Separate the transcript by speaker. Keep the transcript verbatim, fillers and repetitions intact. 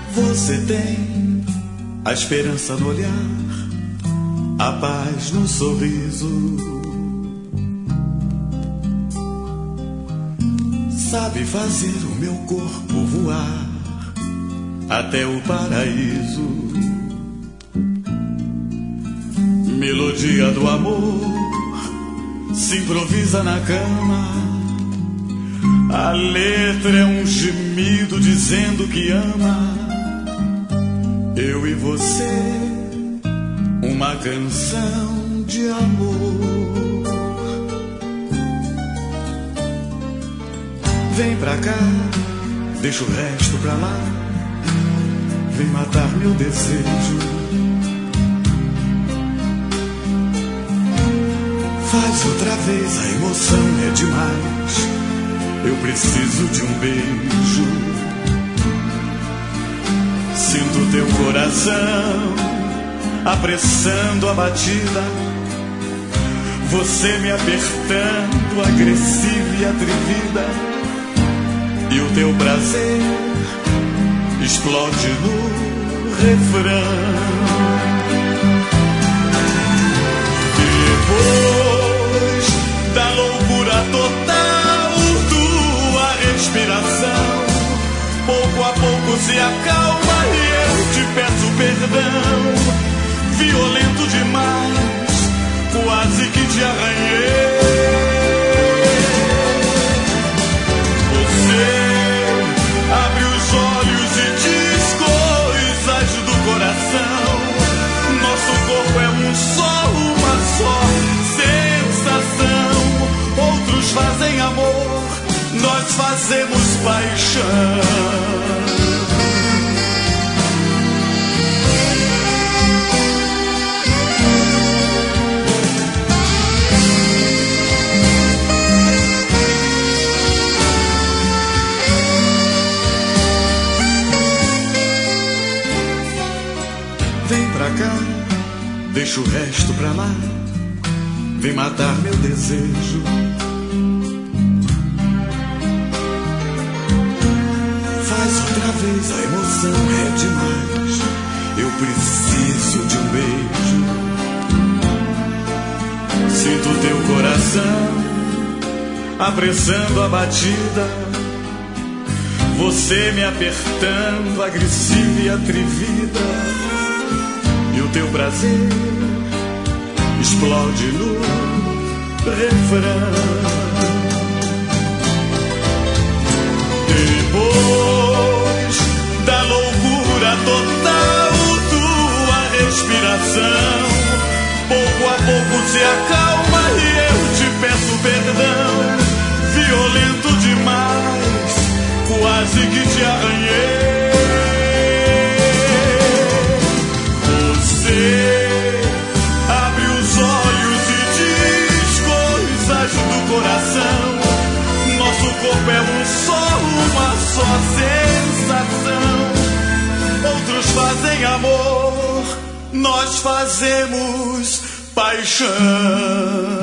Speaker 1: Você tem a esperança no olhar, a paz no sorriso. Sabe fazer o meu corpo voar até o paraíso. Melodia do amor se improvisa na cama. A letra é um gemido dizendo que ama. Eu e você, uma canção de amor. Vem pra cá, deixa o resto pra lá. Vem matar meu desejo. Faz outra vez, a emoção é demais. Eu preciso de um beijo. Sinto teu coração apressando a batida. Você me apertando, agressiva e atrevida. E o teu prazer explode no refrão. Depois da loucura total, tua respiração pouco a pouco se acalma e eu te peço perdão. Violento demais, quase que te arranhei. Abre os olhos e diz coisas do coração. Nosso corpo é um só, uma só sensação. Outros fazem amor, nós fazemos paixão. Deixa o resto pra lá. Vem matar meu desejo. Faz outra vez, a emoção é demais. Eu preciso de um beijo. Sinto teu coração apressando a batida. Você me apertando, agressiva e atrevida. E o teu prazer explode no refrão. Depois da loucura total, tua respiração pouco a pouco se acalma e eu te peço perdão. Violento demais, quase que te arranhei. Abre os olhos e diz coisas do coração. Nosso corpo é um só, uma só sensação. Outros fazem amor, nós fazemos paixão.